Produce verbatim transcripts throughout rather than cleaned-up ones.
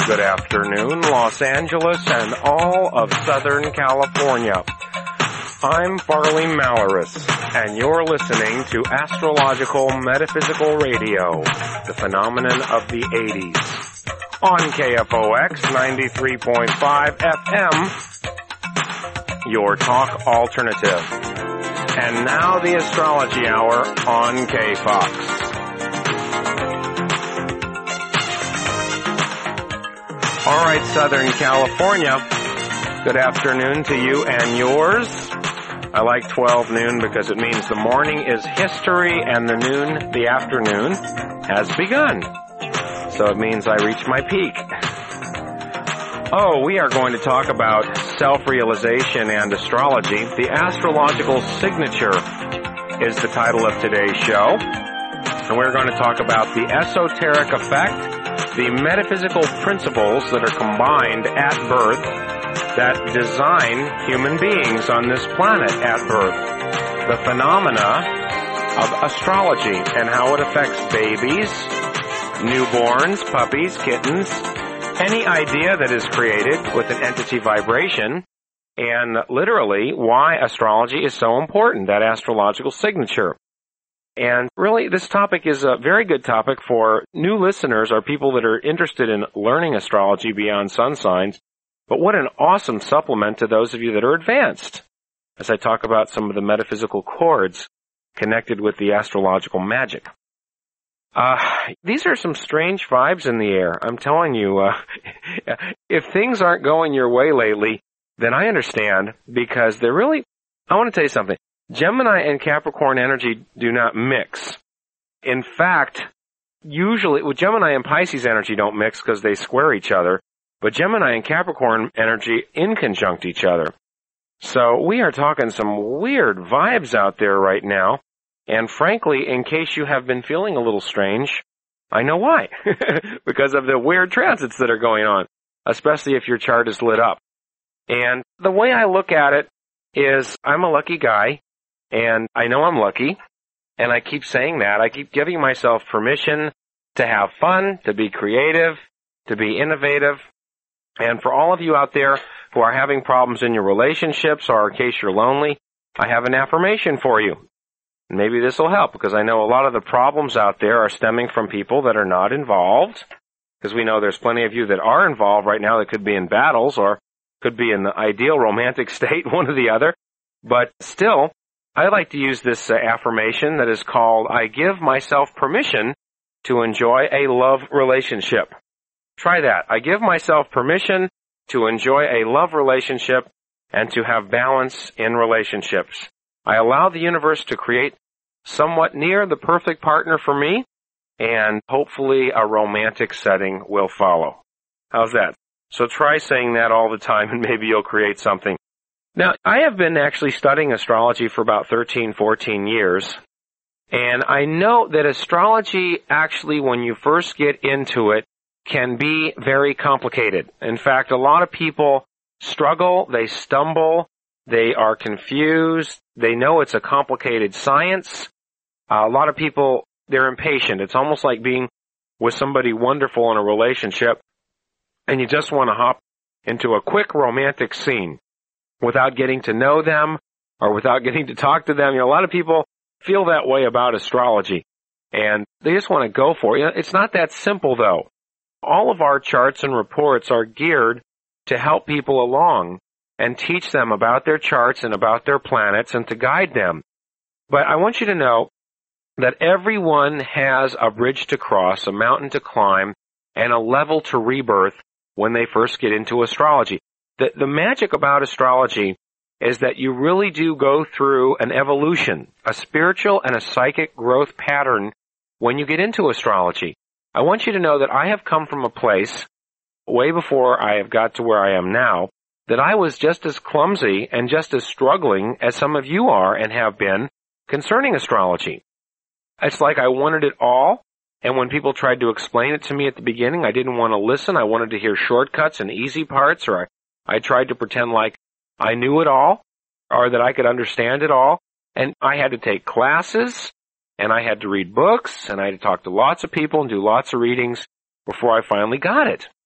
Good afternoon, Los Angeles and all of Southern California. I'm Farley Malaris, and you're listening to Astrological Metaphysical Radio, the phenomenon of the eighties, on K F O X ninety-three point five F M, your talk alternative. And now the Astrology Hour on K Fox. All right, Southern California, good afternoon to you and yours. I like twelve noon because it means the morning is history and the noon, the afternoon, has begun. So it means I reach my peak. Oh, we are going to talk about self-realization and astrology. The astrological signature is the title of today's show. And we're going to talk about the esoteric effect, the metaphysical principles that are combined at birth that design human beings on this planet at birth, the phenomena of astrology and how it affects babies, newborns, puppies, kittens, any idea that is created with an entity vibration, and literally why astrology is so important, that astrological signature. And really, this topic is a very good topic for new listeners or people that are interested in learning astrology beyond sun signs. But what an awesome supplement to those of you that are advanced, as I talk about some of the metaphysical chords connected with the astrological magic. Uh, these are some strange vibes in the air. I'm telling you, uh, if things aren't going your way lately, then I understand, because they're really, I want to tell you something. Gemini and Capricorn energy do not mix. In fact, usually, well, Gemini and Pisces energy don't mix because they square each other, but Gemini and Capricorn energy inconjunct each other. So we are talking some weird vibes out there right now, and frankly, in case you have been feeling a little strange, I know why. Because of the weird transits that are going on, especially if your chart is lit up. And the way I look at it is, I'm a lucky guy, and I know I'm lucky, and I keep saying that. I keep giving myself permission to have fun, to be creative, to be innovative. And for all of you out there who are having problems in your relationships, or in case you're lonely, I have an affirmation for you. Maybe this will help, because I know a lot of the problems out there are stemming from people that are not involved, because we know there's plenty of you that are involved right now that could be in battles or could be in the ideal romantic state, one or the other. But still, I like to use this uh, affirmation that is called, I give myself permission to enjoy a love relationship. Try that. I give myself permission to enjoy a love relationship and to have balance in relationships. I allow the universe to create somewhat near the perfect partner for me, and hopefully a romantic setting will follow. How's that? So try saying that all the time, and maybe you'll create something. Now, I have been actually studying astrology for about thirteen, fourteen years, and I know that astrology actually, when you first get into it, can be very complicated. In fact, a lot of people struggle, they stumble, they are confused, they know it's a complicated science. Uh, a lot of people, they're impatient. It's almost like being with somebody wonderful in a relationship, and you just want to hop into a quick romantic scene without getting to know them or without getting to talk to them. You know, a lot of people feel that way about astrology, and they just want to go for it. You know, it's not that simple, though. All of our charts and reports are geared to help people along and teach them about their charts and about their planets and to guide them. But I want you to know that everyone has a bridge to cross, a mountain to climb, and a level to rebirth when they first get into astrology. The, the magic about astrology is that you really do go through an evolution, a spiritual and a psychic growth pattern when you get into astrology. I want you to know that I have come from a place way before I have got to where I am now, that I was just as clumsy and just as struggling as some of you are and have been concerning astrology. It's like I wanted it all, and when people tried to explain it to me at the beginning, I didn't want to listen. I wanted to hear shortcuts and easy parts, or I, I tried to pretend like I knew it all, or that I could understand it all. And I had to take classes, and I had to read books, and I had to talk to lots of people and do lots of readings before I finally got it.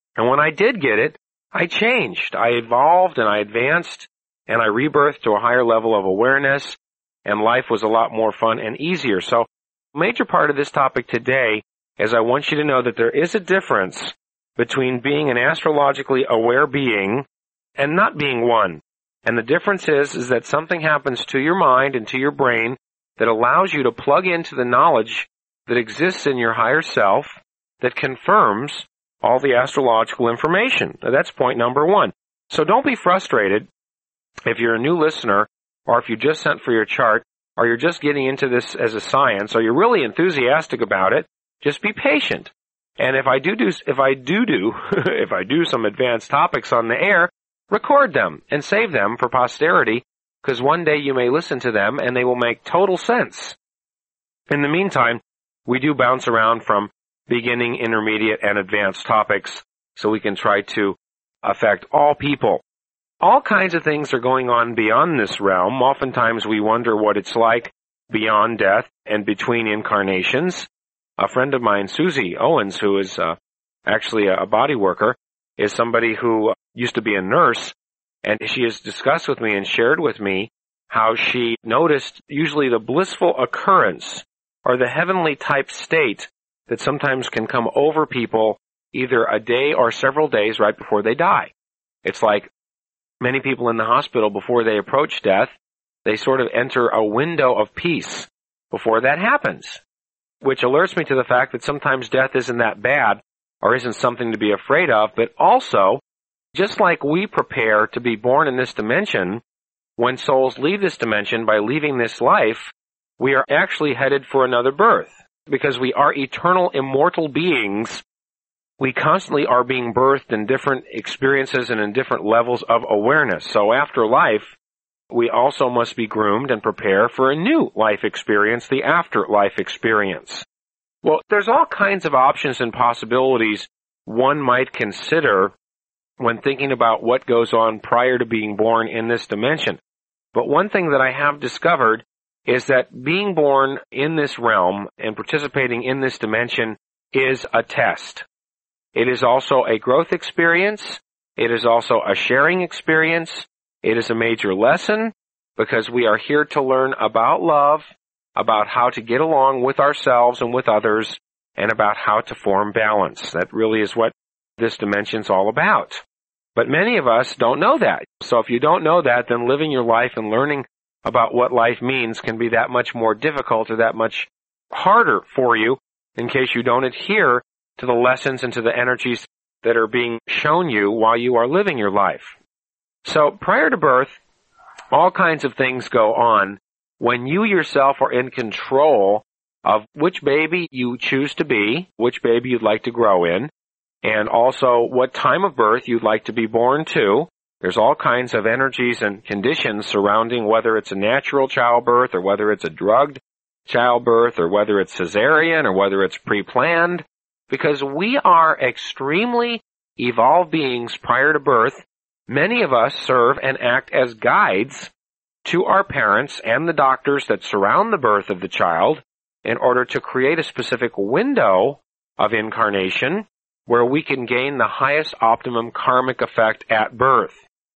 And when I did get it, I changed. I evolved and I advanced and I rebirthed to a higher level of awareness, and life was a lot more fun and easier. So a major part of this topic today is I want you to know that there is a difference between being an astrologically aware being and not being one. And the difference is, is that something happens to your mind and to your brain that allows you to plug into the knowledge that exists in your higher self that confirms all the astrological information. Now, that's point number one. So don't be frustrated if you're a new listener, or if you just sent for your chart, or you're just getting into this as a science, or you're really enthusiastic about it. Just be patient. And if I do do, if I do do, if I do some advanced topics on the air, record them and save them for posterity, because one day you may listen to them and they will make total sense. In the meantime, we do bounce around from beginning, intermediate, and advanced topics so we can try to affect all people. All kinds of things are going on beyond this realm. Oftentimes we wonder what it's like beyond death and between incarnations. A friend of mine, Susie Owens, who is uh, actually a body worker, is somebody who used to be a nurse, and she has discussed with me and shared with me how she noticed usually the blissful occurrence or the heavenly type state that sometimes can come over people either a day or several days right before they die. It's like many people in the hospital, before they approach death, they sort of enter a window of peace before that happens, which alerts me to the fact that sometimes death isn't that bad or isn't something to be afraid of, but also, just like we prepare to be born in this dimension, when souls leave this dimension by leaving this life, we are actually headed for another birth. Because we are eternal, immortal beings, we constantly are being birthed in different experiences and in different levels of awareness. So after life, we also must be groomed and prepare for a new life experience, the afterlife experience. Well, there's all kinds of options and possibilities one might consider when thinking about what goes on prior to being born in this dimension. But one thing that I have discovered is that being born in this realm and participating in this dimension is a test. It is also a growth experience. It is also a sharing experience. It is a major lesson because we are here to learn about love, about how to get along with ourselves and with others, and about how to form balance. That really is what this dimension's all about. But many of us don't know that. So if you don't know that, then living your life and learning about what life means can be that much more difficult or that much harder for you in case you don't adhere to the lessons and to the energies that are being shown you while you are living your life. So prior to birth, all kinds of things go on when you yourself are in control of which baby you choose to be, which baby you'd like to grow in, and also what time of birth you'd like to be born to. There's all kinds of energies and conditions surrounding whether it's a natural childbirth or whether it's a drugged childbirth or whether it's cesarean or whether it's pre-planned, because we are extremely evolved beings prior to birth. Many of us serve and act as guides to our parents and the doctors that surround the birth of the child in order to create a specific window of incarnation where we can gain the highest optimum karmic effect at birth.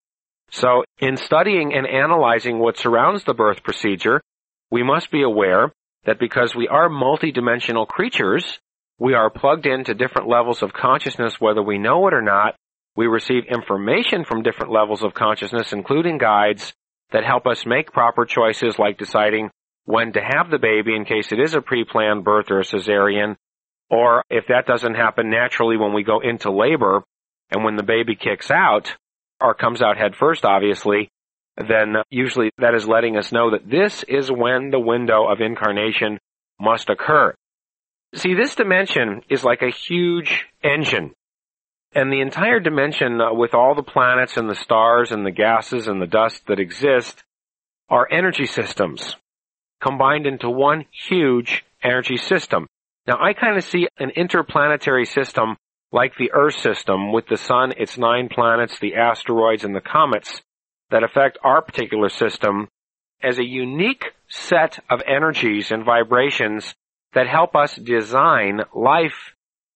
So in studying and analyzing what surrounds the birth procedure, we must be aware that because we are multidimensional creatures, we are plugged into different levels of consciousness whether we know it or not. We receive information from different levels of consciousness, including guides that help us make proper choices like deciding when to have the baby in case it is a pre-planned birth or a cesarean, or if that doesn't happen naturally when we go into labor and when the baby kicks out, or comes out head first, obviously, then usually that is letting us know that this is when the window of incarnation must occur. See, this dimension is like a huge engine. And the entire dimension, uh, with all the planets and the stars and the gases and the dust that exist, are energy systems combined into one huge energy system. Now, I kind of see an interplanetary system like the Earth system with the sun, its nine planets, the asteroids, and the comets that affect our particular system as a unique set of energies and vibrations that help us design life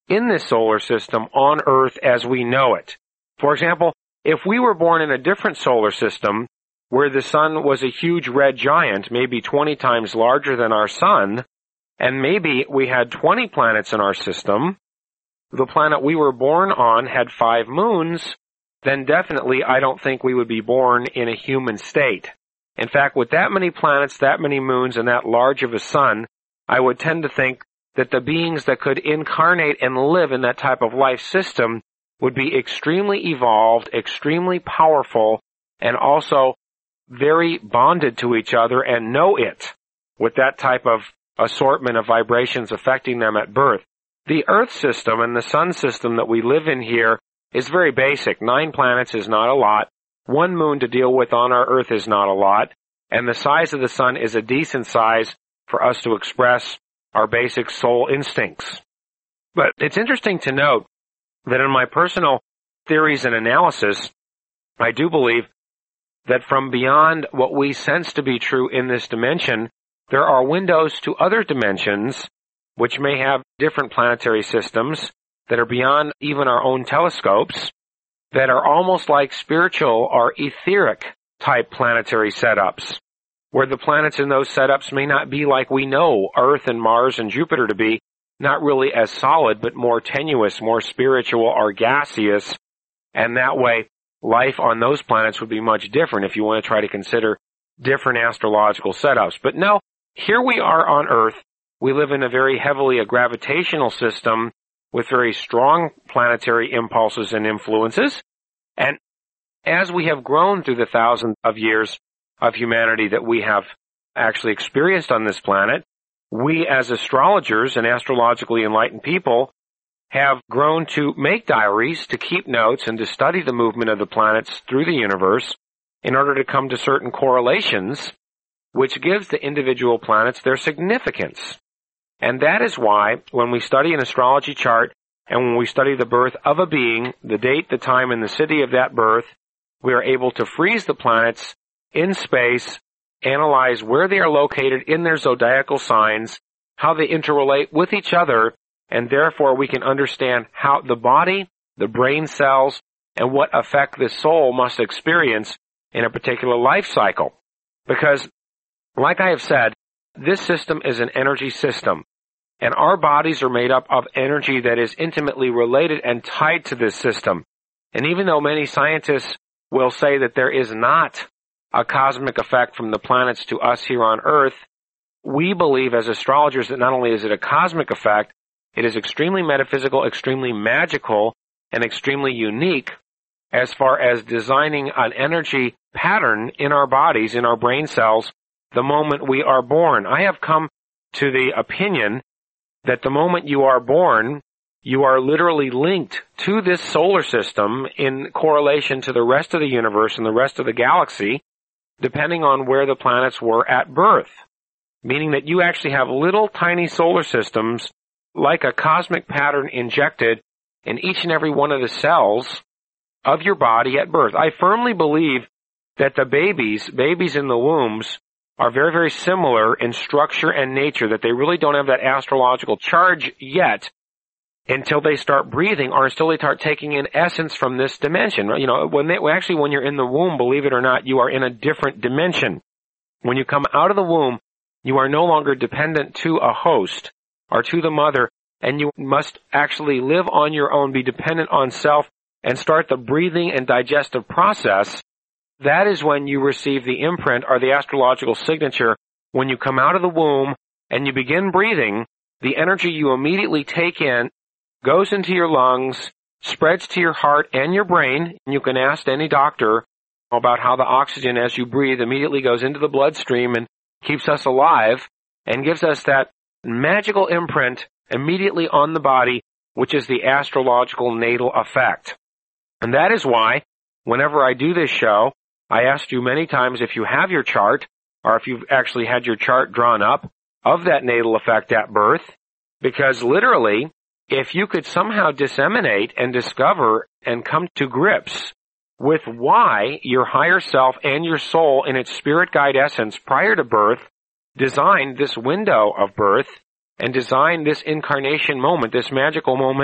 in this solar system on Earth as we know it. For example, if we were born in a different solar system where the sun was a huge red giant, maybe twenty times larger than our sun, and maybe we had twenty planets in our system, the planet we were born on had five moons, then definitely I don't think we would be born in a human state. In fact, with that many planets, that many moons, and that large of a sun, I would tend to think that the beings that could incarnate and live in that type of life system would be extremely evolved, extremely powerful, and also very bonded to each other and know it with that type of assortment of vibrations affecting them at birth. The Earth system and the Sun system that we live in here is very basic. Nine planets is not a lot. One moon to deal with on our Earth is not a lot. And the size of the Sun is a decent size for us to express our basic soul instincts. But it's interesting to note that in my personal theories and analysis, I do believe that from beyond what we sense to be true in this dimension, there are windows to other dimensions which may have different planetary systems that are beyond even our own telescopes, that are almost like spiritual or etheric type planetary setups, where the planets in those setups may not be like we know Earth and Mars and Jupiter to be, not really as solid, but more tenuous, more spiritual or gaseous, and that way life on those planets would be much different if you want to try to consider different astrological setups. But no, here we are on Earth. We live in a very heavily a gravitational system with very strong planetary impulses and influences. And as we have grown through the thousands of years of humanity that we have actually experienced on this planet, we as astrologers and astrologically enlightened people have grown to make diaries, to keep notes, and to study the movement of the planets through the universe in order to come to certain correlations, which gives the individual planets their significance. And that is why when we study an astrology chart and when we study the birth of a being, the date, the time, and the city of that birth, we are able to freeze the planets in space, analyze where they are located in their zodiacal signs, how they interrelate with each other, and therefore we can understand how the body, the brain cells, and what effect the soul must experience in a particular life cycle. Because, like I have said, this system is an energy system, and our bodies are made up of energy that is intimately related and tied to this system. And even though many scientists will say that there is not a cosmic effect from the planets to us here on Earth, we believe as astrologers that not only is it a cosmic effect, it is extremely metaphysical, extremely magical, and extremely unique as far as designing an energy pattern in our bodies, in our brain cells, the moment we are born. I have come to the opinion that the moment you are born, you are literally linked to this solar system in correlation to the rest of the universe and the rest of the galaxy, depending on where the planets were at birth. Meaning that you actually have little tiny solar systems like a cosmic pattern injected in each and every one of the cells of your body at birth. I firmly believe that the babies, babies in the wombs, are very, very similar in structure and nature, that they really don't have that astrological charge yet until they start breathing or until they start taking in essence from this dimension. You know, when they, actually when you're in the womb, believe it or not, you are in a different dimension. When you come out of the womb, you are no longer dependent to a host or to the mother, and you must actually live on your own, be dependent on self, and start the breathing and digestive process. That is when you receive the imprint or the astrological signature. When you come out of the womb and you begin breathing, the energy you immediately take in goes into your lungs, spreads to your heart and your brain. And you can ask any doctor about how the oxygen as you breathe immediately goes into the bloodstream and keeps us alive and gives us that magical imprint immediately on the body, which is the astrological natal effect. And that is why whenever I do this show, I asked you many times if you have your chart, or if you've actually had your chart drawn up of that natal effect at birth, because literally, if you could somehow disseminate and discover and come to grips with why your higher self and your soul in its spirit guide essence prior to birth designed this window of birth and designed this incarnation moment, this magical moment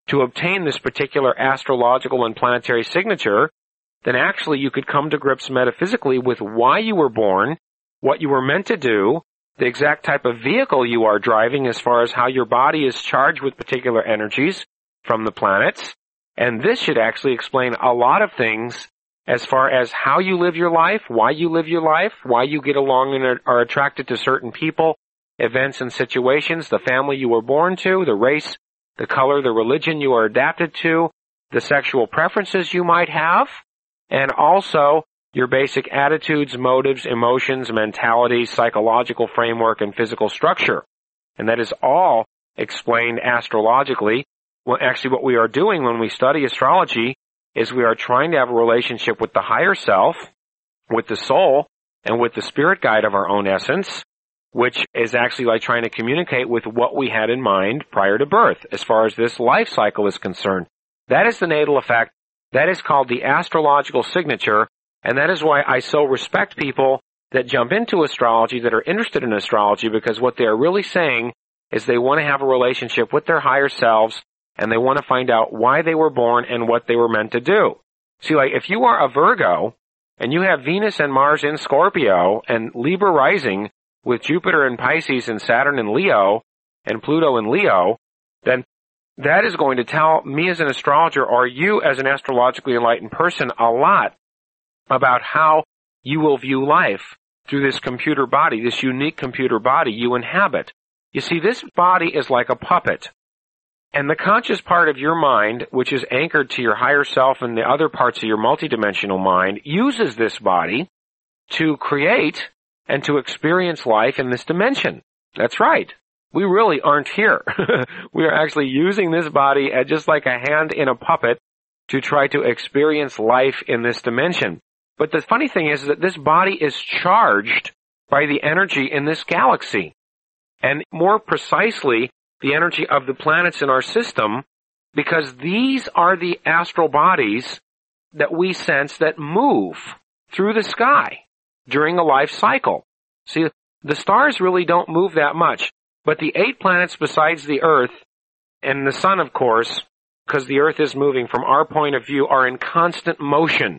to obtain this particular astrological and planetary signature, then actually you could come to grips metaphysically with why you were born, what you were meant to do, the exact type of vehicle you are driving as far as how your body is charged with particular energies from the planets. And this should actually explain a lot of things as far as how you live your life, why you live your life, why you get along and are attracted to certain people, events and situations, the family you were born to, the race, the color, the religion you are adapted to, the sexual preferences you might have, and also your basic attitudes, motives, emotions, mentalities, psychological framework, and physical structure. And that is all explained astrologically. Well, actually, what we are doing when we study astrology is we are trying to have a relationship with the higher self, with the soul, and with the spirit guide of our own essence, which is actually like trying to communicate with what we had in mind prior to birth as far as this life cycle is concerned. That is the natal effect. That is called the astrological signature, and that is why I so respect people that jump into astrology, that are interested in astrology, because what they are really saying is they want to have a relationship with their higher selves, and they want to find out why they were born and what they were meant to do. See, like, if you are a Virgo, and you have Venus and Mars in Scorpio, and Libra rising, with Jupiter in Pisces and Saturn in Leo, and Pluto in Leo, then that is going to tell me as an astrologer, or you as an astrologically enlightened person, a lot about how you will view life through this computer body, this unique computer body you inhabit. You see, this body is like a puppet. And the conscious part of your mind, which is anchored to your higher self and the other parts of your multidimensional mind, uses this body to create and to experience life in this dimension. That's right. We really aren't here. We are actually using this body as just like a hand in a puppet to try to experience life in this dimension. But the funny thing is that this body is charged by the energy in this galaxy. And more precisely, the energy of the planets in our system, because these are the astral bodies that we sense that move through the sky during a life cycle. See, the stars really don't move that much, but the eight planets besides the Earth, and the Sun, of course, because the Earth is moving from our point of view, are in constant motion.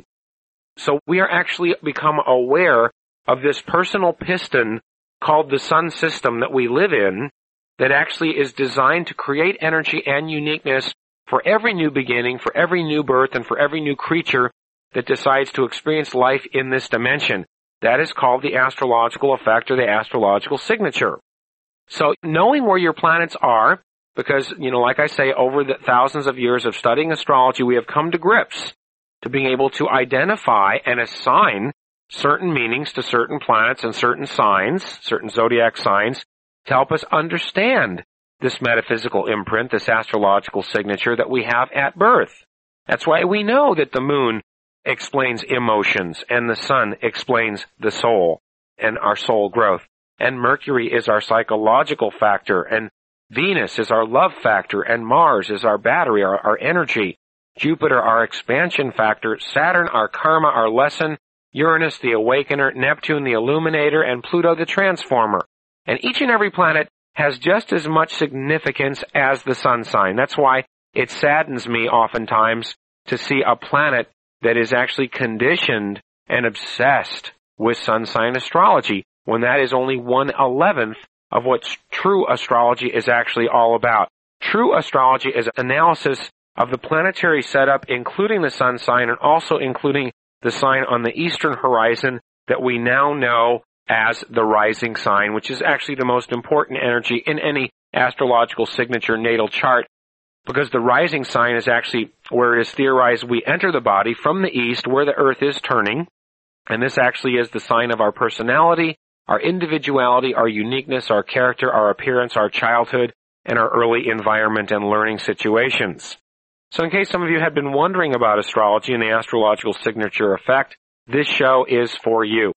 So we are actually become aware of this personal piston called the Sun system that we live in, that actually is designed to create energy and uniqueness for every new beginning, for every new birth, and for every new creature that decides to experience life in this dimension. That is called the astrological effect, or the astrological signature. So knowing where your planets are, because, you know, like I say, over the thousands of years of studying astrology, we have come to grips to being able to identify and assign certain meanings to certain planets and certain signs, certain zodiac signs, to help us understand this metaphysical imprint, this astrological signature that we have at birth. That's why we know that the moon explains emotions, and the sun explains the soul and our soul growth. And Mercury is our psychological factor, and Venus is our love factor, and Mars is our battery, our, our energy. Jupiter, our expansion factor. Saturn, our karma, our lesson. Uranus, the awakener. Neptune, the illuminator. And Pluto, the transformer. And each and every planet has just as much significance as the sun sign. That's why it saddens me oftentimes to see a planet that is actually conditioned and obsessed with sun sign astrology, when that is only one eleventh of what true astrology is actually all about. True astrology is analysis of the planetary setup, including the sun sign, and also including the sign on the eastern horizon that we now know as the rising sign, which is actually the most important energy in any astrological signature natal chart, because the rising sign is actually where it is theorized we enter the body from the east, where the earth is turning, and this actually is the sign of our personality, our individuality, our uniqueness, our character, our appearance, our childhood, and our early environment and learning situations. So in case some of you had been wondering about astrology and the astrological signature effect, this show is for you.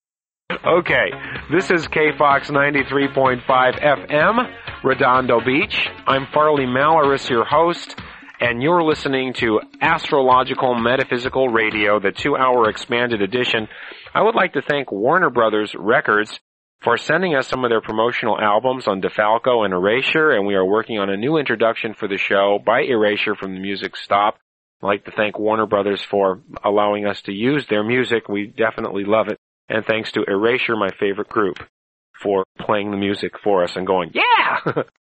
Okay, this is K Fox ninety-three point five F M, Redondo Beach. I'm Farley Malaris, your host, and you're listening to Astrological Metaphysical Radio, the two-hour expanded edition. I would like to thank Warner Brothers Records for sending us some of their promotional albums on DeFalco and Erasure, and we are working on a new introduction for the show by Erasure from the Music Stop. I'd like to thank Warner Brothers for allowing us to use their music. We definitely love it. And thanks to Erasure, my favorite group, for playing the music for us and going, yeah!